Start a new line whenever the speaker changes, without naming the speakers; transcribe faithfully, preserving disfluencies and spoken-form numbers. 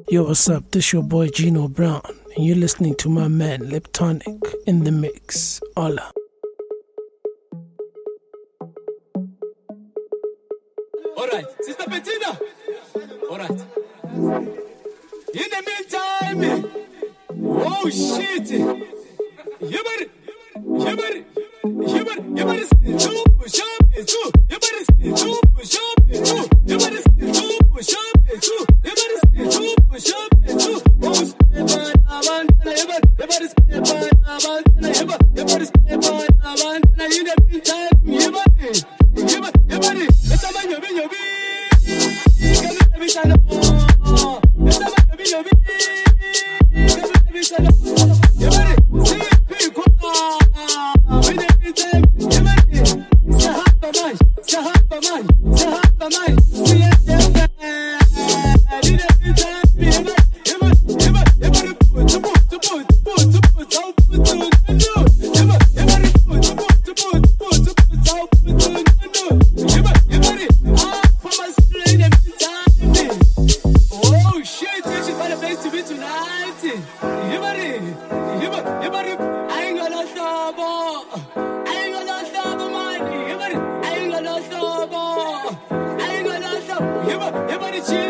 Yo, what's up? This your boy Gino Brown, and you're listening to my man Liptonic in the mix. Hola.
Alright, Sister Bettina. Alright. In the meantime, oh shit. You better, you better, you better, you better do push up and do. You better do push up and do. You better do push up and do. You better do push up and do. Oh, spend by one, you better, you better spend by one, you better, you better spend by one. In the meantime, you better, you better, you better. It's a man, you be, you be. Come be stand up. It's a man, you be, you be. Come be stand up. You better see people. In the meantime, you better. Say half a man, say half a man, say half a man. See it there. In the meantime, you better, you better, you better, you better put, to put, to put, to put, to put, to put, to put, to do. You better, you better put, to put, to put, to put, to put, to put, to do. You better, you better. Ah, for my straight in the meantime. Oh shit, this is the place to be tonight. You better, you better, you better. I ain't gonna stop. I ain't gonna stop, man. You better, I ain't gonna stop. I ain't gonna stop. You better, you better chill.